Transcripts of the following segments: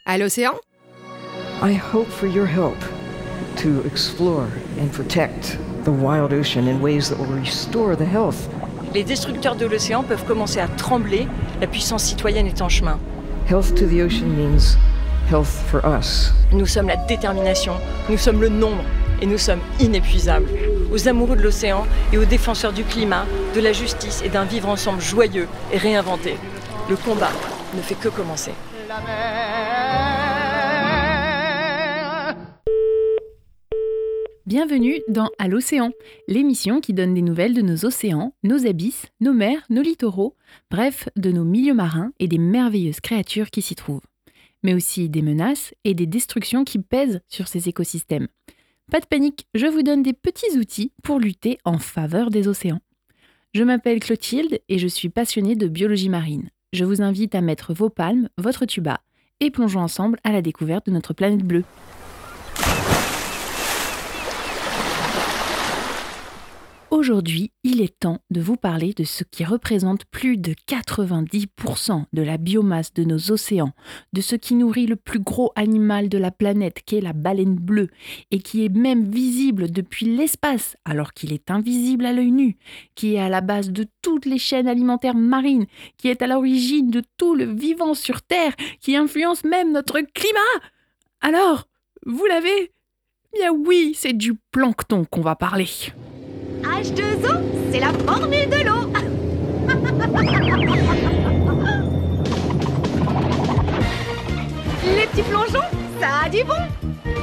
À l'océan? I hope for your help to explore and protect the wild ocean in ways that will restore the health. Les destructeurs de l'océan peuvent commencer à trembler, la puissance citoyenne est en chemin. Health to the ocean means health for us. Nous sommes la détermination, nous sommes le nombre et nous sommes inépuisables. Aux amoureux de l'océan et aux défenseurs du climat, de la justice et d'un vivre ensemble joyeux et réinventé. Le combat ne fait que commencer. Bienvenue dans À l'océan, l'émission qui donne des nouvelles de nos océans, nos abysses, nos mers, nos littoraux, bref, de nos milieux marins et des merveilleuses créatures qui s'y trouvent. Mais aussi des menaces et des destructions qui pèsent sur ces écosystèmes. Pas de panique, je vous donne des petits outils pour lutter en faveur des océans. Je m'appelle Clotilde et je suis passionnée de biologie marine. Je vous invite à mettre vos palmes, votre tuba et plongeons ensemble à la découverte de notre planète bleue. Aujourd'hui, il est temps de vous parler de ce qui représente plus de 90% de la biomasse de nos océans, de ce qui nourrit le plus gros animal de la planète, qui est la baleine bleue, et qui est même visible depuis l'espace, alors qu'il est invisible à l'œil nu, qui est à la base de toutes les chaînes alimentaires marines, qui est à l'origine de tout le vivant sur Terre, qui influence même notre climat. Alors, vous l'avez ? Bien oui, c'est du plancton qu'on va parler. H2O, c'est la formule de l'eau. Les petits plongeons, ça a du bon.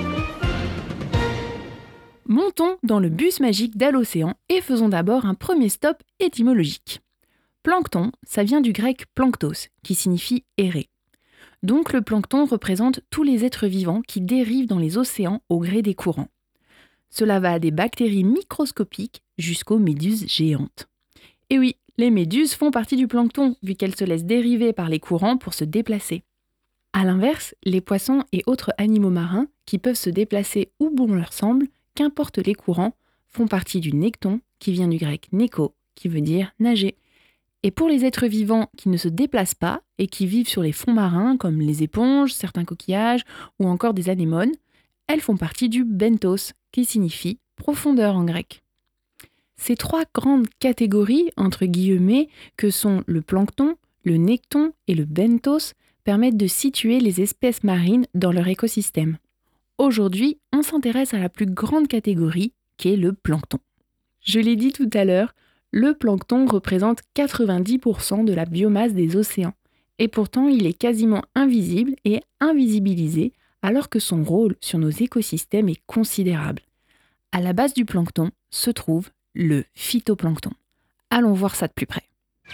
Montons dans le bus magique d'À l'océan et faisons d'abord un premier stop étymologique. Plancton, ça vient du grec planctos, qui signifie errer. Donc le plancton représente tous les êtres vivants qui dérivent dans les océans au gré des courants. Cela va des bactéries microscopiques jusqu'aux méduses géantes. Et oui, les méduses font partie du plancton, vu qu'elles se laissent dériver par les courants pour se déplacer. A l'inverse, les poissons et autres animaux marins, qui peuvent se déplacer où bon leur semble, qu'importe les courants, font partie du nekton, qui vient du grec neko, qui veut dire nager. Et pour les êtres vivants qui ne se déplacent pas et qui vivent sur les fonds marins, comme les éponges, certains coquillages ou encore des anémones, elles font partie du benthos, qui signifie profondeur en grec. Ces trois grandes catégories, entre guillemets, que sont le plancton, le nekton et le benthos, permettent de situer les espèces marines dans leur écosystème. Aujourd'hui, on s'intéresse à la plus grande catégorie, qui est le plancton. Je l'ai dit tout à l'heure, le plancton représente 90% de la biomasse des océans, et pourtant il est quasiment invisible et invisibilisé, alors que son rôle sur nos écosystèmes est considérable. À la base du plancton se trouve le phytoplancton. Allons voir ça de plus près.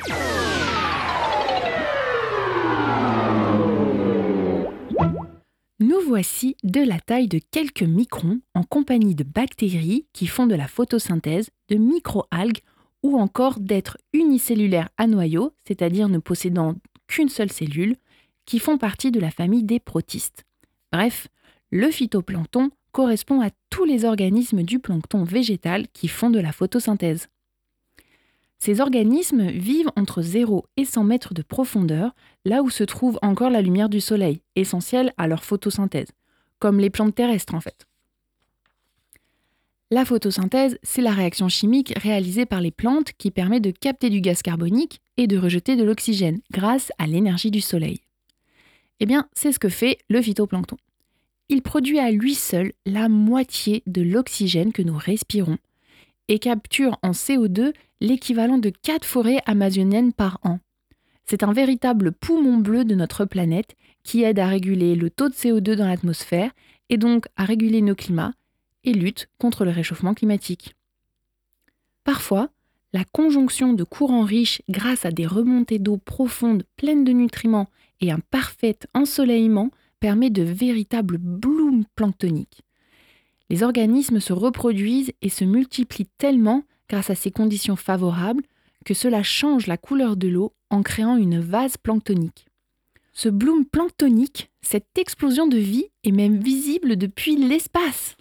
Nous voici de la taille de quelques microns en compagnie de bactéries qui font de la photosynthèse, de microalgues ou encore d'êtres unicellulaires à noyau, c'est-à-dire ne possédant qu'une seule cellule, qui font partie de la famille des protistes. Bref, le phytoplancton correspond à tous les organismes du plancton végétal qui font de la photosynthèse. Ces organismes vivent entre 0 et 100 mètres de profondeur, là où se trouve encore la lumière du soleil, essentielle à leur photosynthèse, comme les plantes terrestres en fait. La photosynthèse, c'est la réaction chimique réalisée par les plantes qui permet de capter du gaz carbonique et de rejeter de l'oxygène grâce à l'énergie du soleil. Eh bien, c'est ce que fait le phytoplancton. Il produit à lui seul la moitié de l'oxygène que nous respirons et capture en CO2 l'équivalent de 4 forêts amazoniennes par an. C'est un véritable poumon bleu de notre planète qui aide à réguler le taux de CO2 dans l'atmosphère et donc à réguler nos climats et lutte contre le réchauffement climatique. Parfois, la conjonction de courants riches grâce à des remontées d'eau profondes pleines de nutriments et un parfait ensoleillement permet de véritables blooms planctoniques. Les organismes se reproduisent et se multiplient tellement grâce à ces conditions favorables que cela change la couleur de l'eau en créant une vase planctonique. Ce bloom planctonique, cette explosion de vie, est même visible depuis l'espace.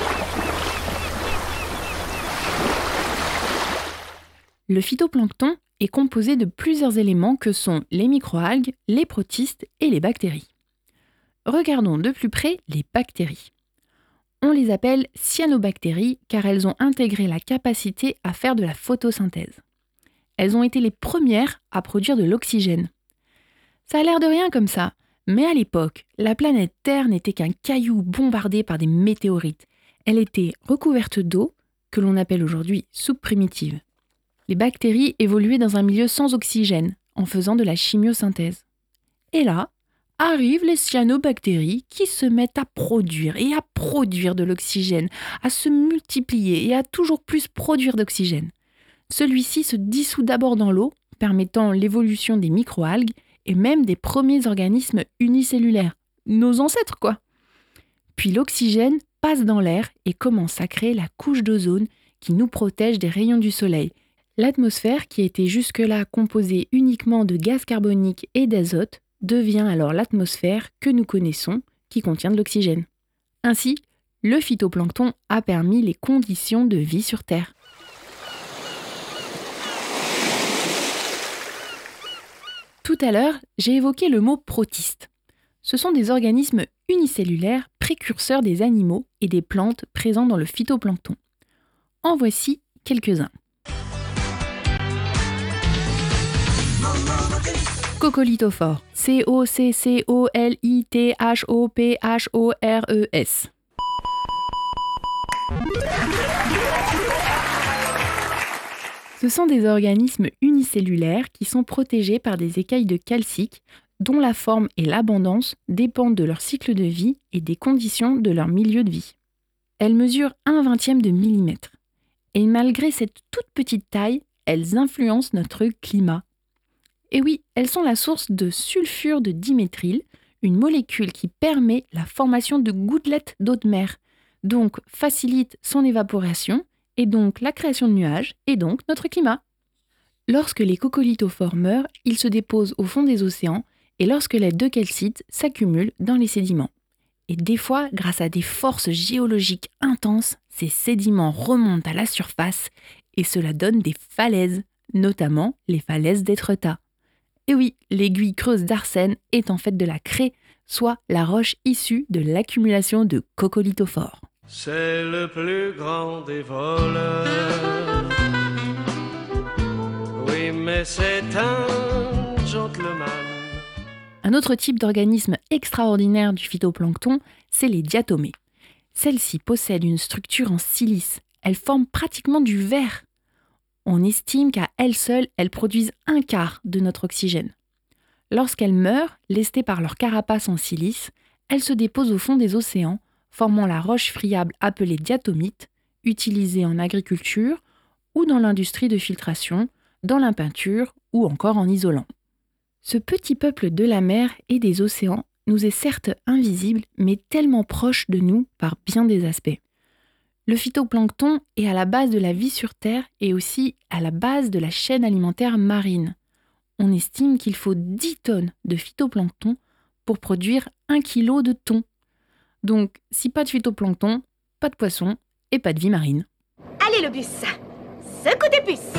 Le phytoplancton est composé de plusieurs éléments que sont les microalgues, les protistes et les bactéries. Regardons de plus près les bactéries. On les appelle cyanobactéries car elles ont intégré la capacité à faire de la photosynthèse. Elles ont été les premières à produire de l'oxygène. Ça a l'air de rien comme ça, mais à l'époque, la planète Terre n'était qu'un caillou bombardé par des météorites. Elle était recouverte d'eau, que l'on appelle aujourd'hui soupe primitive. Les bactéries évoluaient dans un milieu sans oxygène, en faisant de la chimiosynthèse. Et là, arrivent les cyanobactéries qui se mettent à produire de l'oxygène, à se multiplier et à toujours plus produire d'oxygène. Celui-ci se dissout d'abord dans l'eau, permettant l'évolution des microalgues et même des premiers organismes unicellulaires, nos ancêtres quoi. Puis l'oxygène passe dans l'air et commence à créer la couche d'ozone qui nous protège des rayons du soleil. L'atmosphère, qui était jusque-là composée uniquement de gaz carbonique et d'azote, devient alors l'atmosphère que nous connaissons, qui contient de l'oxygène. Ainsi, le phytoplancton a permis les conditions de vie sur Terre. Tout à l'heure, j'ai évoqué le mot protiste. Ce sont des organismes unicellulaires précurseurs des animaux et des plantes présents dans le phytoplancton. En voici quelques-uns. Coccolithophore, COCCOLITHOPHORES. Ce sont des organismes unicellulaires qui sont protégés par des écailles de calcique dont la forme et l'abondance dépendent de leur cycle de vie et des conditions de leur milieu de vie. Elles mesurent 1/20 de millimètre. Et malgré cette toute petite taille, elles influencent notre climat. Et oui, elles sont la source de sulfure de diméthyle, une molécule qui permet la formation de gouttelettes d'eau de mer, donc facilite son évaporation, et donc la création de nuages, et donc notre climat. Lorsque les coccolithophores meurent, ils se déposent au fond des océans, et lorsque les deux calcites s'accumulent dans les sédiments. Et des fois, grâce à des forces géologiques intenses, ces sédiments remontent à la surface, et cela donne des falaises, notamment les falaises d'Étretat. Et oui, l'aiguille creuse d'Arsène est en fait de la craie, soit la roche issue de l'accumulation de coccolithophores. C'est le plus grand des voleurs. Oui, mais c'est un gentleman. Un autre type d'organisme extraordinaire du phytoplancton, c'est les diatomées. Celles-ci possèdent une structure en silice. Elles forment pratiquement du verre. On estime qu'à elles seules, elles produisent 1/4 de notre oxygène. Lorsqu'elles meurent, lestées par leur carapace en silice, elles se déposent au fond des océans, formant la roche friable appelée diatomite, utilisée en agriculture ou dans l'industrie de filtration, dans la peinture ou encore en isolant. Ce petit peuple de la mer et des océans nous est certes invisible, mais tellement proche de nous par bien des aspects. Le phytoplancton est à la base de la vie sur Terre et aussi à la base de la chaîne alimentaire marine. On estime qu'il faut 10 tonnes de phytoplancton pour produire 1 kg de thon. Donc, si pas de phytoplancton, pas de poissons et pas de vie marine. Allez le bus, secoue tes puces.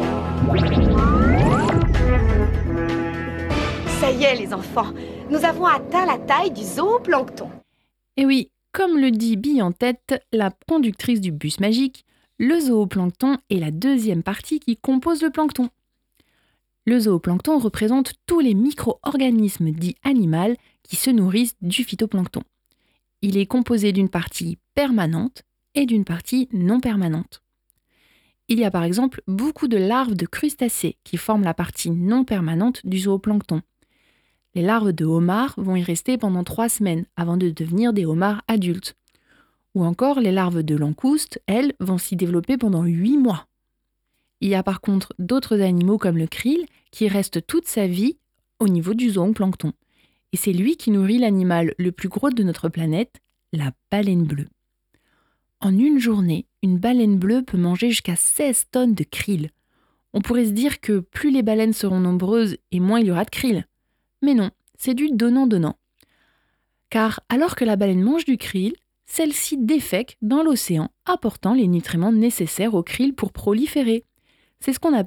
Ça y est les enfants, nous avons atteint la taille du zooplancton. Et oui, comme le dit Bille en tête, la conductrice du bus magique, le zooplancton est la deuxième partie qui compose le plancton. Le zooplancton représente tous les micro-organismes dits animaux qui se nourrissent du phytoplancton. Il est composé d'une partie permanente et d'une partie non permanente. Il y a par exemple beaucoup de larves de crustacés qui forment la partie non permanente du zooplancton. Les larves de homards vont y rester pendant 3 semaines avant de devenir des homards adultes. Ou encore, les larves de langoustes, elles, vont s'y développer pendant 8 mois. Il y a par contre d'autres animaux comme le krill qui reste toute sa vie au niveau du zooplancton. Et c'est lui qui nourrit l'animal le plus gros de notre planète, la baleine bleue. En une journée, une baleine bleue peut manger jusqu'à 16 tonnes de krill. On pourrait se dire que plus les baleines seront nombreuses et moins il y aura de krill. Mais non, c'est du donnant-donnant. Car alors que la baleine mange du krill, celle-ci défèque dans l'océan, apportant les nutriments nécessaires au krill pour proliférer. C'est ce qu'on appelle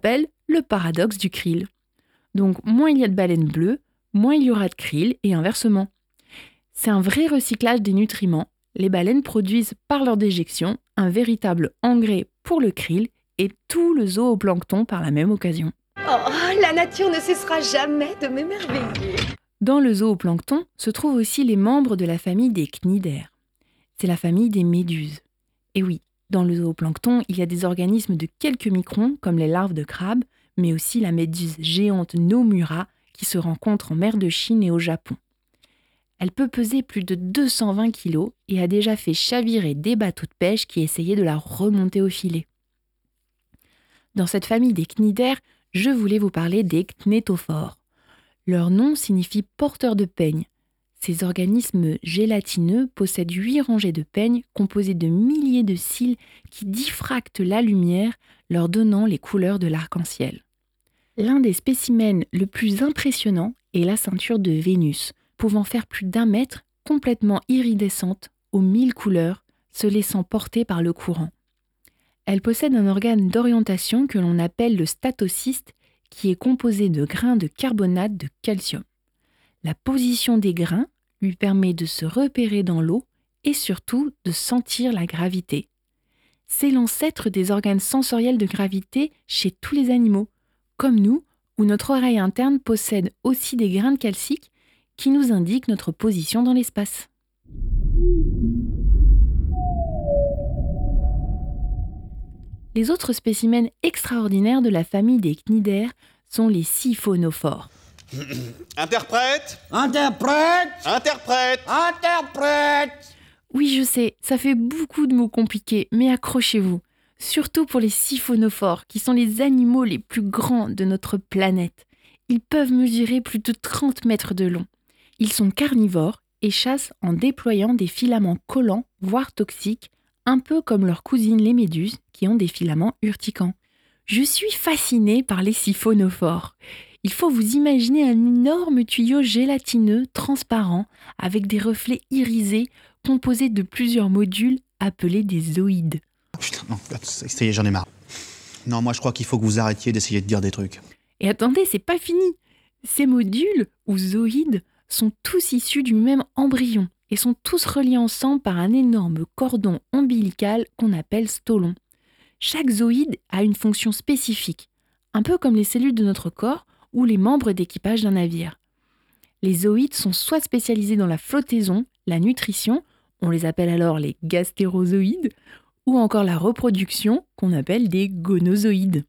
le paradoxe du krill. Donc moins il y a de baleines bleues, moins il y aura de krill et inversement. C'est un vrai recyclage des nutriments. Les baleines produisent par leur déjection un véritable engrais pour le krill et tout le zooplancton par la même occasion. Oh, la nature ne cessera jamais de m'émerveiller. Dans le zooplancton se trouvent aussi les membres de la famille des cnidaires. C'est la famille des méduses. Et oui, dans le zooplancton, il y a des organismes de quelques microns comme les larves de crabes, mais aussi la méduse géante Nomura qui se rencontre en mer de Chine et au Japon. Elle peut peser plus de 220 kg et a déjà fait chavirer des bateaux de pêche qui essayaient de la remonter au filet. Dans cette famille des cnidaires, je voulais vous parler des cnétophores. Leur nom signifie porteur de peignes. Ces organismes gélatineux possèdent 8 rangées de peignes composées de milliers de cils qui diffractent la lumière, leur donnant les couleurs de l'arc-en-ciel. L'un des spécimens le plus impressionnant est la ceinture de Vénus, pouvant faire plus d'1 mètre, complètement iridescente, aux 1000 couleurs, se laissant porter par le courant. Elle possède un organe d'orientation que l'on appelle le statocyste, qui est composé de grains de carbonate de calcium. La position des grains lui permet de se repérer dans l'eau et surtout de sentir la gravité. C'est l'ancêtre des organes sensoriels de gravité chez tous les animaux, comme nous, où notre oreille interne possède aussi des grains de calcique qui nous indiquent notre position dans l'espace. Les autres spécimens extraordinaires de la famille des cnidaires sont les siphonophores. Interprète ! Interprète ! Interprète ! Interprète ! Oui, je sais, ça fait beaucoup de mots compliqués, mais accrochez-vous. Surtout pour les siphonophores, qui sont les animaux les plus grands de notre planète. Ils peuvent mesurer plus de 30 mètres de long. Ils sont carnivores et chassent en déployant des filaments collants, voire toxiques, un peu comme leurs cousines les méduses, qui ont des filaments urticants. Je suis fascinée par les siphonophores. Il faut vous imaginer un énorme tuyau gélatineux, transparent, avec des reflets irisés, composé de plusieurs modules appelés des zooïdes. Putain, non, ça y est, j'en ai marre. Non, moi je crois qu'il faut que vous arrêtiez d'essayer de dire des trucs. Et attendez, c'est pas fini. Ces modules, ou zooïdes, sont tous issus du même embryon et sont tous reliés ensemble par un énorme cordon ombilical qu'on appelle stolon. Chaque zooïde a une fonction spécifique, un peu comme les cellules de notre corps ou les membres d'équipage d'un navire. Les zooïdes sont soit spécialisés dans la flottaison, la nutrition, on les appelle alors les gastérozoïdes, ou encore la reproduction, qu'on appelle des gonozoïdes.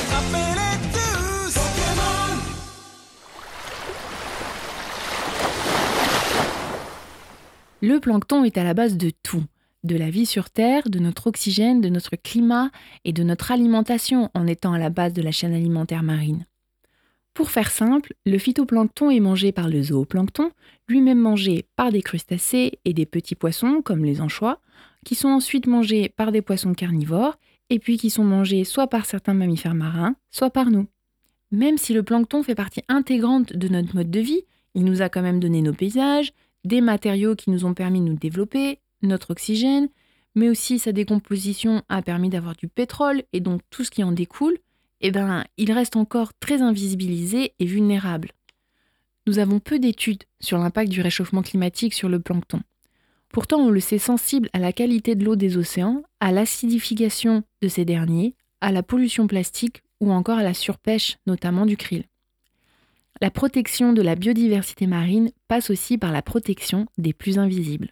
Le plancton est à la base de tout, de la vie sur Terre, de notre oxygène, de notre climat et de notre alimentation en étant à la base de la chaîne alimentaire marine. Pour faire simple, le phytoplancton est mangé par le zooplancton, lui-même mangé par des crustacés et des petits poissons comme les anchois, qui sont ensuite mangés par des poissons carnivores et puis qui sont mangés soit par certains mammifères marins, soit par nous. Même si le plancton fait partie intégrante de notre mode de vie, il nous a quand même donné nos paysages, des matériaux qui nous ont permis de nous développer, notre oxygène, mais aussi sa décomposition a permis d'avoir du pétrole et donc tout ce qui en découle, il reste encore très invisibilisé et vulnérable. Nous avons peu d'études sur l'impact du réchauffement climatique sur le plancton. Pourtant, on le sait sensible à la qualité de l'eau des océans, à l'acidification de ces derniers, à la pollution plastique ou encore à la surpêche, notamment du krill. La protection de la biodiversité marine passe aussi par la protection des plus invisibles.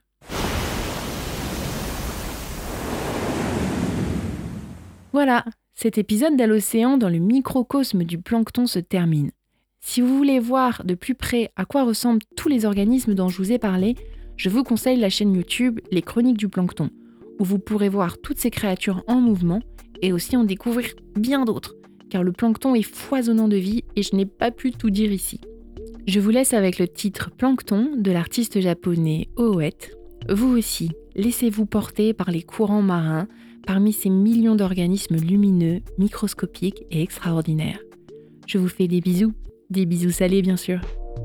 Voilà, cet épisode d'Allocéan dans le microcosme du plancton se termine. Si vous voulez voir de plus près à quoi ressemblent tous les organismes dont je vous ai parlé, je vous conseille la chaîne YouTube Les Chroniques du Plancton, où vous pourrez voir toutes ces créatures en mouvement et aussi en découvrir bien d'autres, car le plancton est foisonnant de vie et je n'ai pas pu tout dire ici. Je vous laisse avec le titre Plancton de l'artiste japonais Oet. Vous aussi, laissez-vous porter par les courants marins, parmi ces millions d'organismes lumineux, microscopiques et extraordinaires. Je vous fais des bisous salés bien sûr.